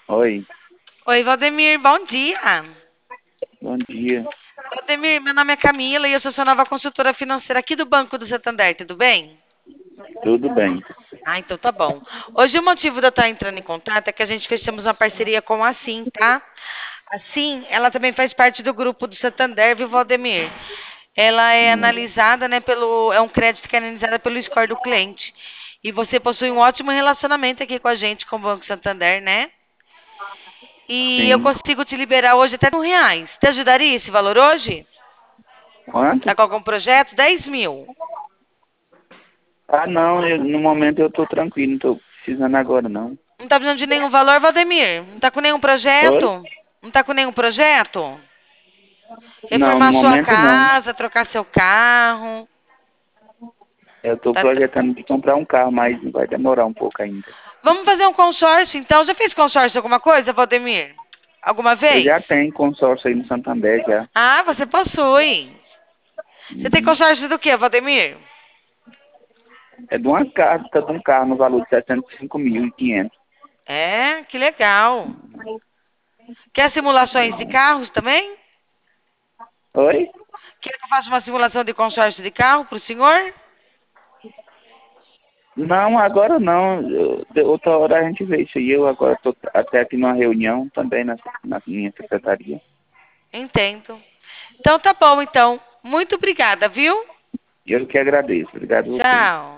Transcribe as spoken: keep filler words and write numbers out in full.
Oi, Oi, Valdemir, bom dia. bom dia. Valdemir, meu nome é Camila e eu sou sua nova consultora financeira aqui do Banco do Santander, tudo bem? Tudo bem? Ah, então tá bom. Hoje o motivo de eu estar entrando em contato é que a gente fechamos uma parceria com a Sim, tá? A Sim, ela também faz parte do grupo do Santander, viu, Valdemir? Ela é Hum, analisada, né, pelo, é um crédito que é analisado pelo score do cliente. E você possui um ótimo relacionamento aqui com a gente, com o Banco Santander, né? E eu sim. consigo te liberar hoje até com reais. Te ajudaria esse valor hoje? Quanto? Tá com algum projeto? Dez mil. Ah, não, eu- no momento eu tô tranquilo, não tô precisando agora, não. Não tá precisando de nenhum valor, Valdemir? Não tá com nenhum Oi? projeto? Não tá com nenhum projeto? Não, no Reformar sua momento não. casa, trocar seu carro. Eu tô Tá tra- projetando de comprar um carro, mas vai demorar um pouco ainda. Vamos fazer um consórcio, então. Já fez consórcio alguma coisa, Valdemir? Alguma Eu já vez? tenho consórcio aí no Santander, já. Ah, você possui. Você tem Uhum. consórcio do quê, Valdemir? É de uma carta de um carro no valor de setenta e cinco mil e quinhentos. É, que legal. Quer simulações de carros também? Oi? Quer que eu faça uma simulação de consórcio de carro para o senhor? Não, agora não. Eu- de outra hora a gente vê isso aí. Eu agora tô até aqui numa reunião também na, na minha secretaria. Entendo. Então tá bom, então. Muito obrigada, viu? Eu que agradeço. Obrigado a você. Tchau.